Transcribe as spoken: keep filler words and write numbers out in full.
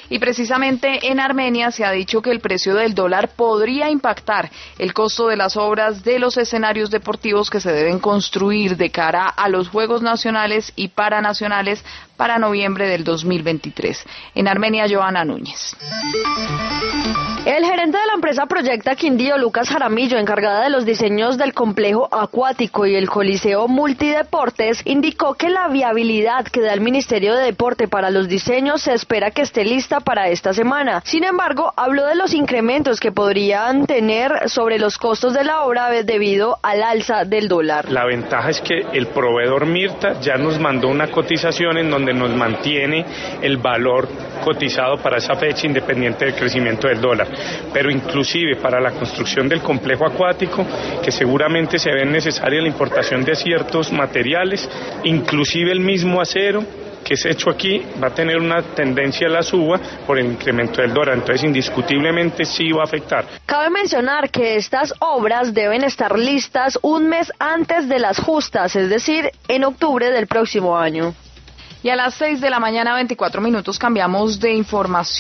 Y precisamente en Armenia se ha dicho que el precio del dólar podría impactar el costo de las obras de los escenarios deportivos que se deben construir de cara a los Juegos Nacionales y Paranacionales para noviembre del dos mil veintitrés. En Armenia, Joana Núñez. El gerente de la empresa Proyecta Quindío, Lucas Jaramillo, encargada de los diseños del complejo acuático y el Coliseo Multideportes, indicó que la viabilidad que da el Ministerio de Deporte para los diseños se espera que esté lista para esta semana. Sin embargo, habló de los incrementos que podrían tener sobre los costos de la obra debido al alza del dólar. La ventaja es que el proveedor Mirta ya nos mandó una cotización en donde nos mantiene el valor cotizado para esa fecha independiente del crecimiento del dólar. Pero inclusive para la construcción del complejo acuático, que seguramente se ve necesaria la importación de ciertos materiales, inclusive el mismo acero que es hecho aquí, va a tener una tendencia a la suba por el incremento del dólar, entonces indiscutiblemente sí va a afectar. Cabe mencionar que estas obras deben estar listas un mes antes de las justas, es decir, en octubre del próximo año. Y a las seis de la mañana, veinticuatro minutos, cambiamos de información.